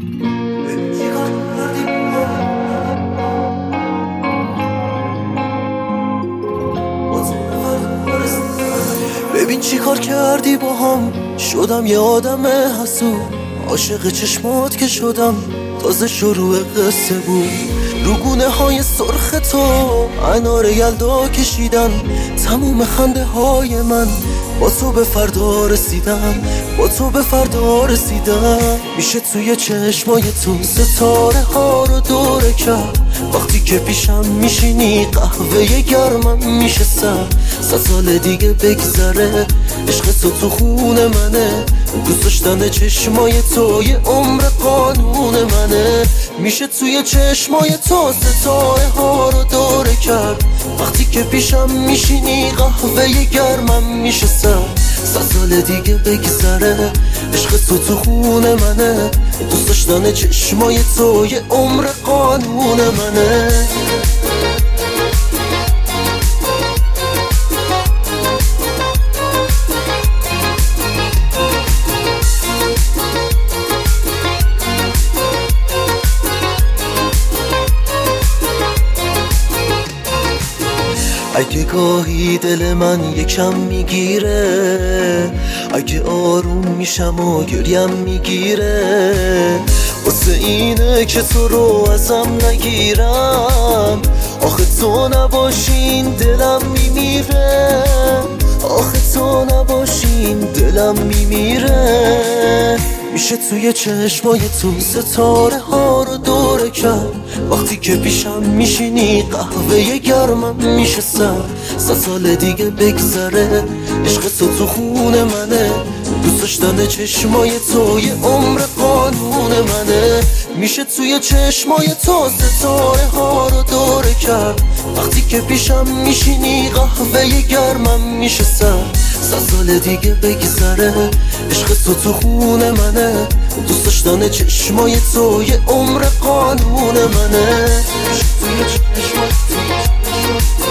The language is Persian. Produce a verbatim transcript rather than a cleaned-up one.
ببین چی کار کردی با هم، شدم یه آدم حسود، عاشق چشمات که شدم تازه شروع قصه بود. رو گونه های سرخ تو انار یلدا کشیدن، تموم خنده های من با تو به فردا رسیدن، با تو به فردا رسیدن. میشه توی چشمای تو ستاره ها رو دوره کرد، وقتی که پیشم میشینی قهوه گرمم میشه سر. صد سال دیگه بگذره عشق تو تو خون منه، دوست داشتن چشمای تو یه عمر قانون منه. میشه توی چشمای تو ستاره ها رو دوره کرد، وقتی که پیشم میشینی قهوه گرمم میشه سر. صد سال دیگه بگذره عشق تو تو خون منه، دوست داشتن چشمای تو یه عمر قانون منه. اگه گاهی دل من یکم میگیره، اگه آروم میشم و گریم میگیره، واسه اینه که تو رو ازم نگیرم. آخه تو نباشین دلم میمیره، آخه تو نباشین دلم میمیره. میشه توی چشمای تو ستاره ها رو دوره کرد، وقتی که پیشم میشینی قهوه گرمم میشه سر. صد سال دیگه بگذره عشق تو تو خون منه، دوست داشتن چشمای تو یه عمر قانون منه. میشه توی چشمای تو ستاره ها رو دوره کرد، وقتی که پیشم میشینی قهوه گرمم میشه سر. صد سال دیگه بگذره عشق تو تو خون منه، دوست داشتن چشمای تو یه عمر قانون منه. توی چشمای تو